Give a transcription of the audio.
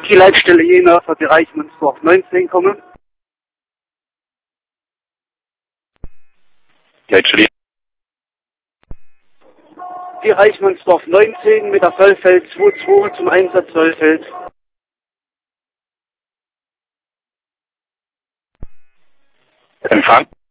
Die Leitstelle Jena für Bereich Münsterhof 19 kommen. Leitstelle. Bereich Münsterhof 19 mit der Vollfeld 22 zum Einsatz Vollfeld. Empfang.